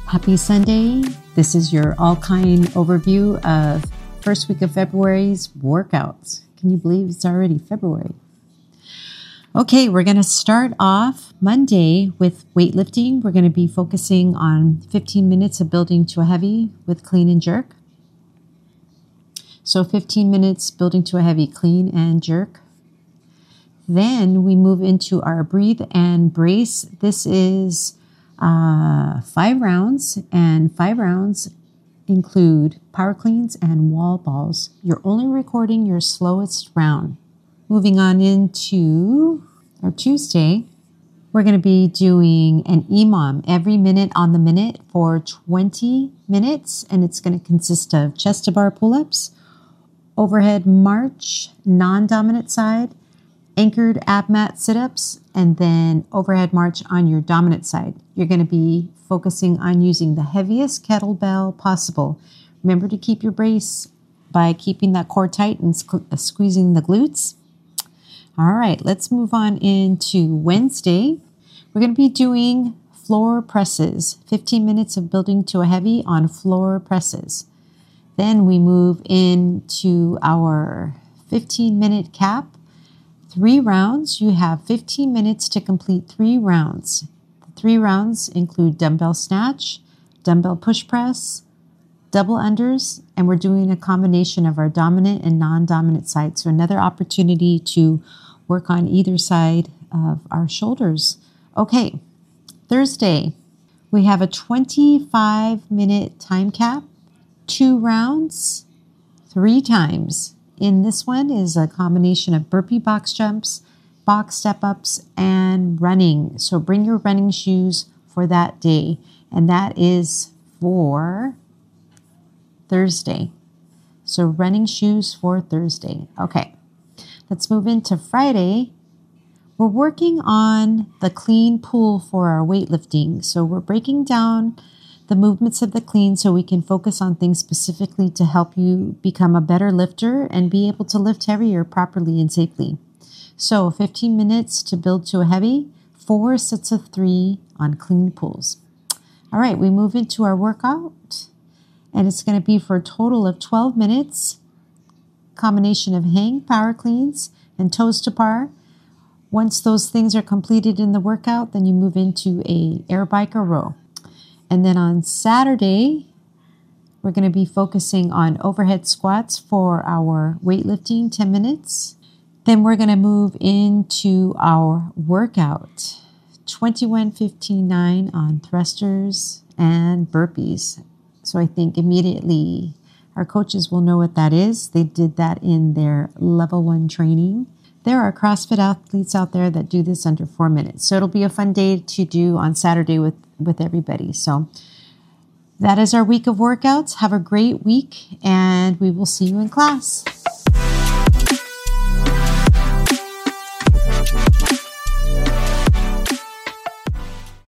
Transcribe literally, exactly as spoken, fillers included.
Happy Sunday. This is your all-kind overview of first week of February's workouts. Can you believe it's already February? Okay, we're going to start off Monday with weightlifting. We're going to be focusing on fifteen minutes of building to a heavy with clean and jerk. So fifteen minutes building to a heavy, clean and jerk. Then we move into our breathe and brace. This is uh, five rounds, and five rounds include power cleans and wall balls. You're only recording your slowest round. Moving on into our Tuesday, we're going to be doing an E M O M every minute on the minute for twenty minutes, and it's going to consist of chest to bar pull-ups, overhead march, non-dominant side, anchored ab mat sit-ups, and then overhead march on your dominant side. You're going to be focusing on using the heaviest kettlebell possible. Remember to keep your brace by keeping that core tight and sque- squeezing the glutes. All right, let's move on into Wednesday. We're going to be doing floor presses, fifteen minutes of building to a heavy on floor presses. Then we move into our fifteen minute cap. Three rounds. You have fifteen minutes to complete three rounds. The three rounds include dumbbell snatch, dumbbell push press, double unders, and we're doing a combination of our dominant and non-dominant side. So another opportunity to work on either side of our shoulders. Okay, Thursday, we have a twenty-five minute time cap, two rounds, three times. In this one is a combination of burpee box jumps, box step-ups, and running. So bring your running shoes for that day. And that is for Thursday. So running shoes for Thursday. Okay, let's move into Friday. We're working on the clean pull for our weightlifting. So we're breaking down the movements of the clean so we can focus on things specifically to help you become a better lifter and be able to lift heavier properly and safely. So fifteen minutes to build to a heavy, four sets of three on clean pulls. All right, we move into our workout, and it's going to be for a total of twelve minutes, combination of hang, power cleans, and toes to bar. Once those things are completed in the workout, then you move into a air bike or row. And then on Saturday, we're going to be focusing on overhead squats for our weightlifting, ten minutes. Then we're going to move into our workout, twenty-one fifteen nine on thrusters and burpees. So I think immediately our coaches will know what that is. They did that in their level one training. There are CrossFit athletes out there that do this under four minutes. So it'll be a fun day to do on Saturday with, with everybody. So that is our week of workouts. Have a great week, and we will see you in class.